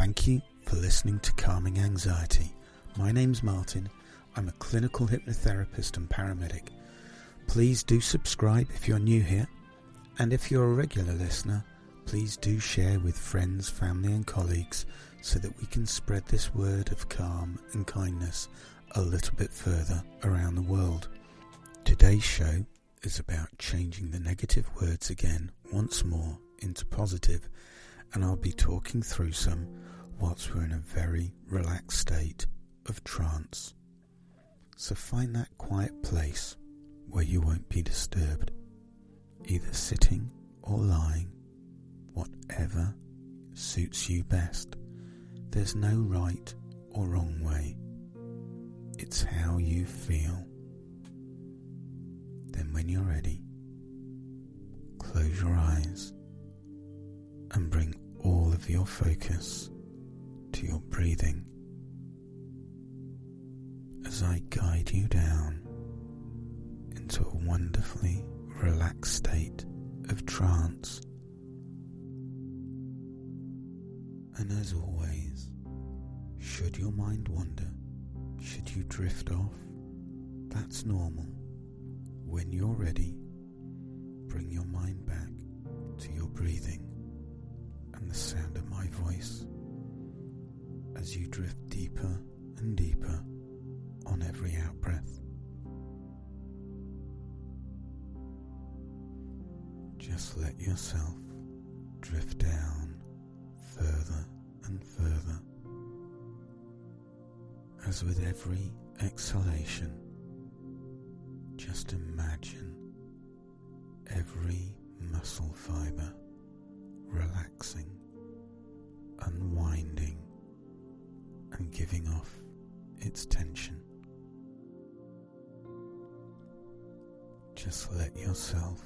Thank you for listening to Calming Anxiety. My name's Martin. I'm a clinical hypnotherapist and paramedic. Please do subscribe if you're new here, and if you're a regular listener, please do share with friends, family and colleagues so that we can spread this word of calm and kindness a little bit further around the world. Today's show is about changing the negative words again once more into positive, and I'll be talking through some whilst we're in a very relaxed state of trance. So find that quiet place where you won't be disturbed, either sitting or lying, whatever suits you best. There's no right or wrong way. It's how you feel. Then when you're ready, close your eyes and bring all of your focus to your breathing as I guide you down into a wonderfully relaxed state of trance. And as always, should your mind wander, should you drift off, that's normal. When you're ready, bring your mind back to your breathing and the sound of my voice as you drift deeper and deeper on every out-breath. Just let yourself drift down further and further, as with every exhalation, just imagine every muscle fibre relaxing, unwinding and giving off its tension. Just let yourself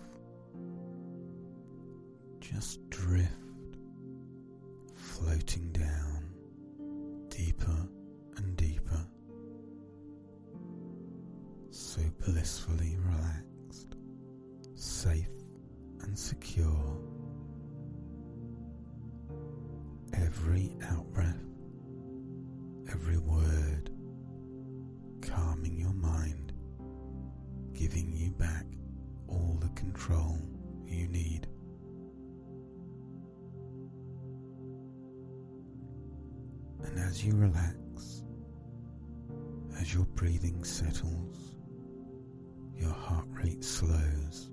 just drift, floating down deeper and deeper, so blissfully relaxed, safe and secure. Every out-breath, every word, calming your mind, giving you back all the control you need. And as you relax, as your breathing settles, your heart rate slows,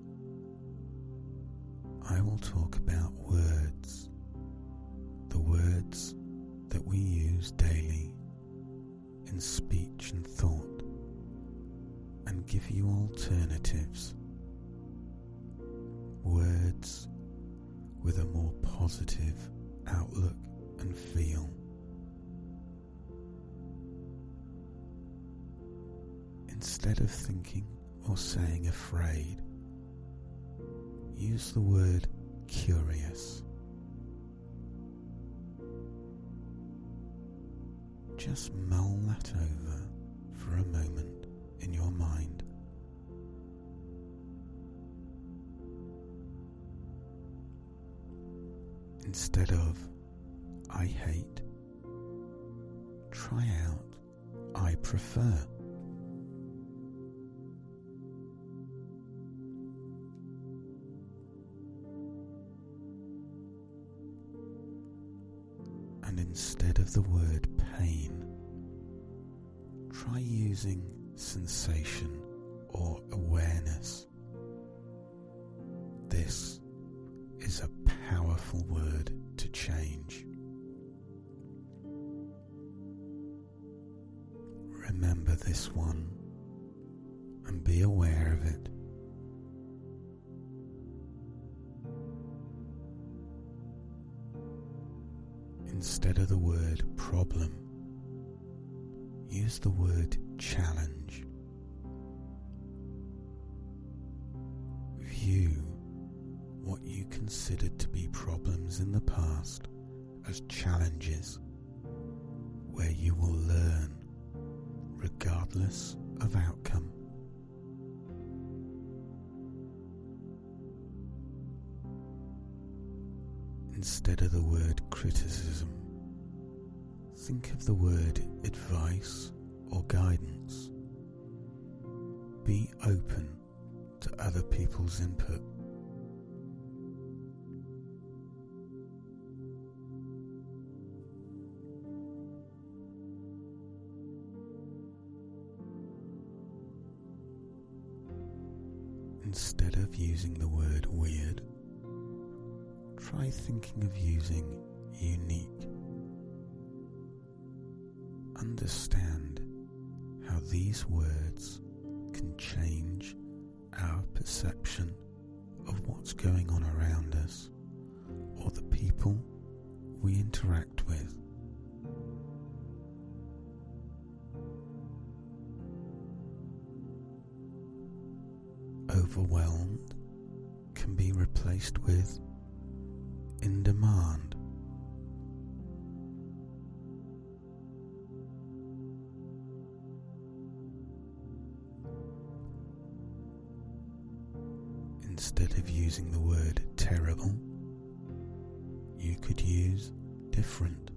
I will talk about words, the words that we use daily in speech and thought, and give you alternatives, words with a more positive outlook and feel. Instead of thinking or saying afraid, use the word curious. Just mull that over for a moment in your mind. Instead of I hate, try out I prefer. And instead of the word pain, try using sensation or awareness. This is a powerful word to change. Remember this one and be aware of it. Instead of the word problem, use the word challenge. View what you considered to be problems in the past as challenges where you will learn regardless of outcome. Instead of the word criticism, Think of the word advice or guidance. Be open to other people's input. Instead of using the word weird, try thinking of using unique. Understand how these words can change our perception of what's going on around us or the people we interact with. Overwhelmed can be replaced with in demand. Instead of using the word terrible, you could use different.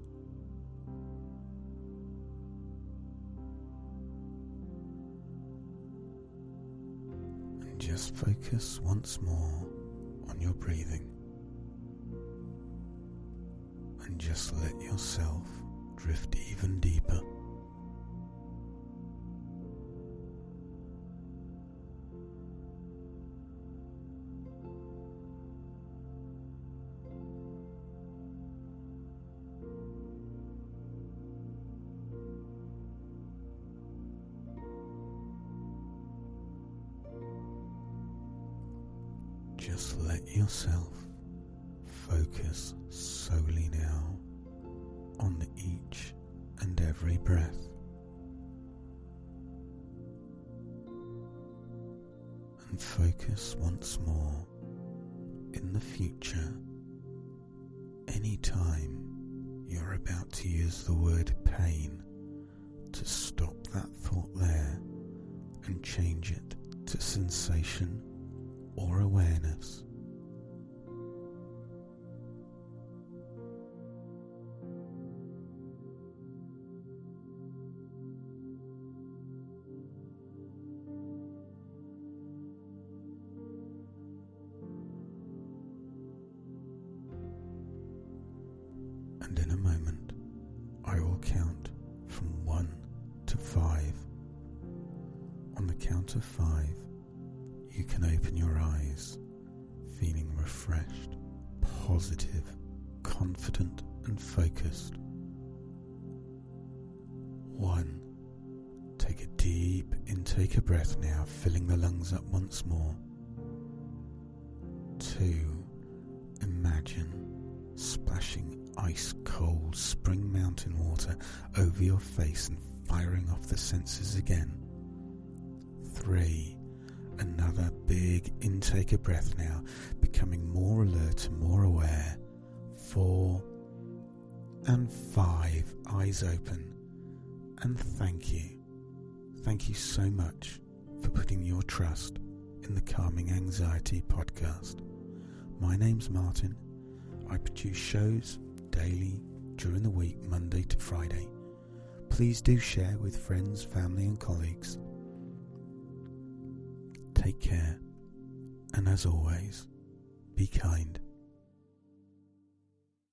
And just focus once more on your breathing. And just let yourself drift even deeper. Just let yourself focus solely now on each and every breath. And focus once more in the future. Anytime you're about to use the word pain, to stop that thought there and change it to sensation or awareness. And in a moment, I will count from 1 to 5. On the count of 5, you can open your eyes, feeling refreshed, positive, confident and focused. 1. Take a deep intake of breath now, filling the lungs up once more. 2. Imagine splashing ice-cold spring mountain water over your face and firing off the senses again. 3. Another big intake of breath now, becoming more alert and more aware. 4 and 5, eyes open. And thank you. Thank you so much for putting your trust in the Calming Anxiety podcast. My name's Martin. I produce shows daily during the week, Monday to Friday. Please do share with friends, family and colleagues. Take care, and as always, be kind.